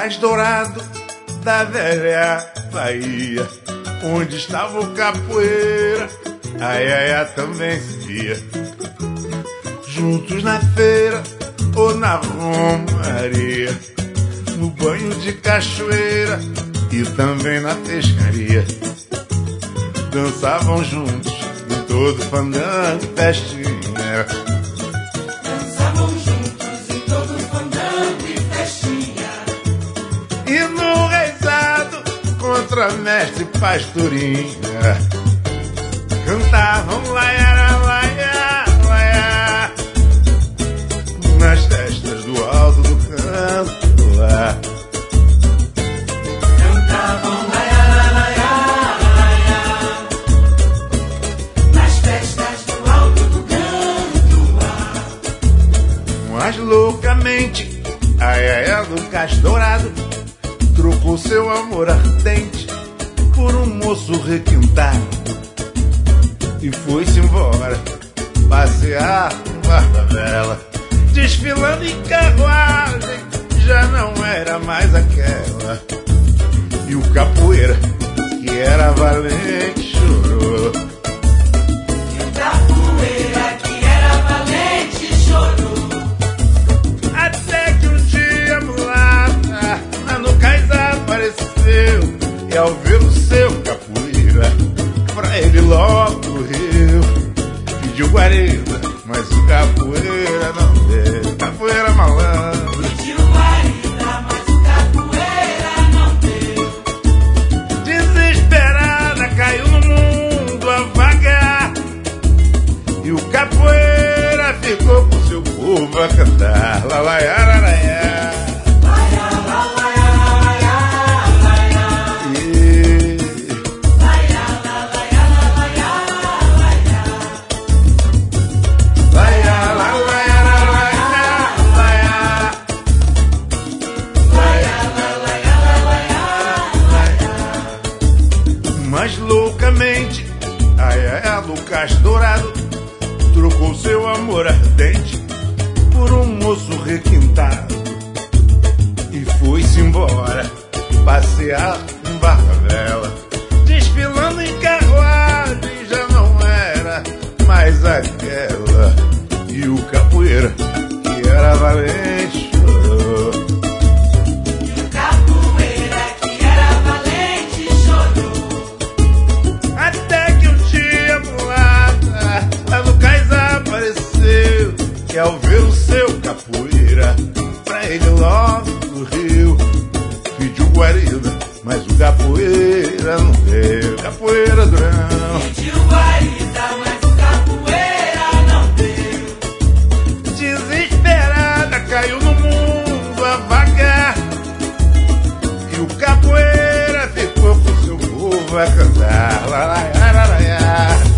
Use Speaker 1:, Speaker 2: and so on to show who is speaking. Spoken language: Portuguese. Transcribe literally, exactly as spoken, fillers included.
Speaker 1: cais dourado da velha Bahia, onde estava o capoeira, a Iaiá também se via. Juntos na feira ou na romaria, no banho de cachoeira e também na pescaria. Dançavam juntos em todo fandango e festinha.
Speaker 2: Dançavam juntos em todo fandango e festinha.
Speaker 1: E no reizado contra mestre Pastorinha cantavam laiara, laia, laia, nas festas do alto do canto lá.
Speaker 2: Cantavam laiara, laia, laia, nas festas do alto do canto lá.
Speaker 1: Mas loucamente a Iaiá do Cais Dourado trocou seu amor ardente por um moço requintado e foi-se embora passear com barba-vela, desfilando em carruagem, já não era mais aquela. E o capoeira, que era valente, chorou.
Speaker 2: E o capoeira, que era valente, chorou.
Speaker 1: Até que um dia a mulata lá no cais apareceu, e ao ver o seu capoeira, pra ele logo correu. Pediu guarida, mas o capoeira não deu. Capoeira malandro.
Speaker 2: Pediu guarida, mas o capoeira não deu.
Speaker 1: Desesperada caiu no mundo a vagar, e o capoeira ficou com seu povo a cantar. Lalaiararaiá. Mas loucamente a Iaiá do Cais Dourado trocou seu amor ardente por um moço requintado e foi-se embora passear com barba-vela, desfilando em carruagem, já não era mais aquela. E o capoeira, que era valente, chorou. E ao ver o seu capoeira, pra ele logo correu. Pediu guarida, mas o capoeira não deu. Capoeira durão.
Speaker 2: Pediu guarida, mas o capoeira não deu.
Speaker 1: Desesperada caiu no mundo a vagar, e o capoeira ficou com seu povo a cantar. Lalaiararaiá.